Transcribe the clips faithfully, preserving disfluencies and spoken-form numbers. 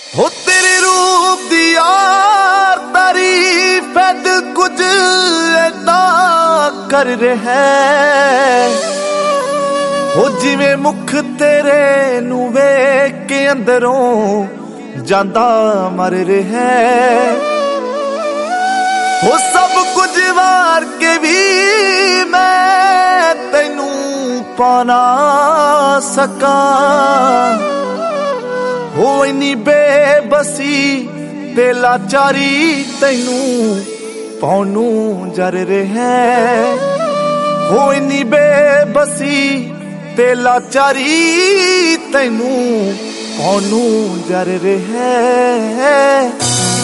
हो तेरे रूप दी यार तारीफ है, दिल कुछ ऐदा कर रहा है। हो जिवें मुख तेरे नू वेख के अंदरों जांदा मर रहा है। हो सब कुछ वार के भी मैं तैनू पा ना सका। हो इन्नी बेबसी ते लाचारी तैनू पाउनू जर रहा है। हो इन्नी बेबसी ते लाचारी तैनू पाउनू जर रहा है।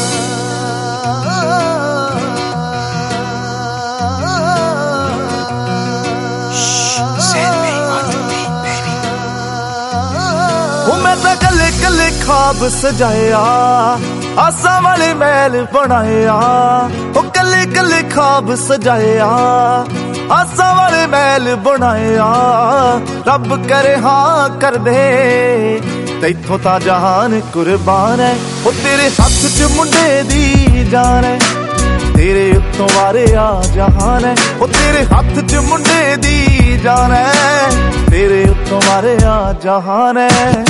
मैं तो कले कले ख्वाब सजाया, आसा वाले महल बनाया। ओ कले कले ख्वाब सजाया, आसा वाले महल बनाया। रब करे हाँ कर दे, तैथों ता जहान कुर्बान है। ओ तेरे हाथ च मुंडे दी जान है, तेरे उत्तों वारे आ जहान है। ओ तेरे हाथ च मुंडे दी जान है, तेरे उत्तों वारे आ जहान है।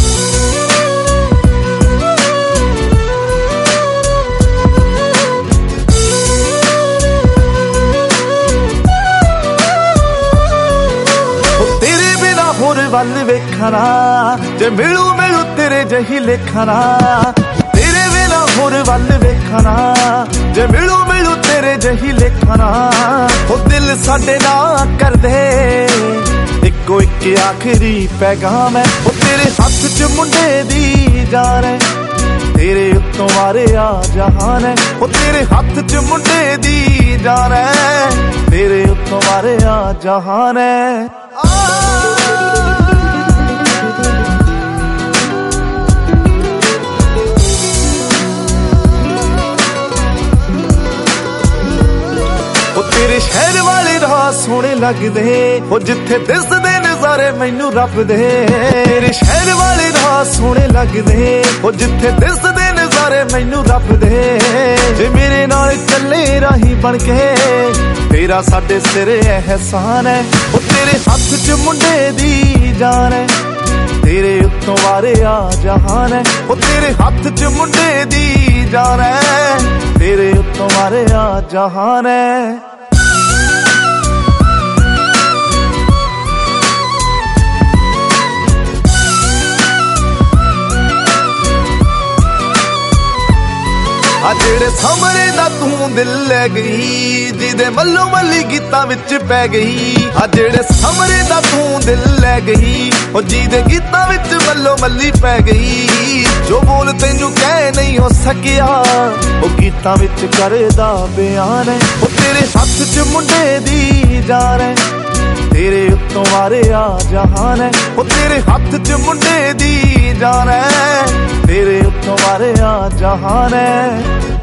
होर वल वेखना जे मिलू मिलू तेरे जही लेखना। तेरे बिना होर वल वेखना जे मिलू मिलू तेरे जही लेखना। ओ दिल साडे ना कर दे इको एक आखिरी पैगाम है। ओ तेरे हाथ च मुंडे दी जान है, तेरे उत्तों वारे आ जहान है। ओ तेरे हाथ च मुंडे दी जान है, तेरे उत्तों वारे आ जहान है। तेरे शहर वाले राह सोहने लगदे, हो जिथे दिसदे नज़ारे मैनू रब दे। तेरे शहर वाले राह सोहने लगदे, हो जिथे दिसदे नज़ारे मैनू रब दे। जे मेरे नाल चले राही बन के, तेरा साडे सिरे एहसान है। ओ तेरे हाथ च मुंडे दी जान है, तेरे उत्तों वारे आ जहान है। ओ तेरे हाथ च मुंडे दी जान है, तेरे उत्तों वारे आ जहान है। आ जेड़े सामरे दा तू दिल ले गई, जिदे मल्लो मल्ली गीतां विच पै गई। आ जेड़े सामरे दा तू दिल ले गई, ओ जिदे गीतां विच मल्लो मल्ली पै गई। जो बोल तैनू कह नहीं हो सकिया, ओ गीतां विच करदा बयान है। ओ तेरे हाथ च मुंडे दी जान है, तेरे उत्तों वारे आ जहान है। ओ तेरे हाथ च मुंडे दी जान है, तेरे उत्तों वारे आ जहान है।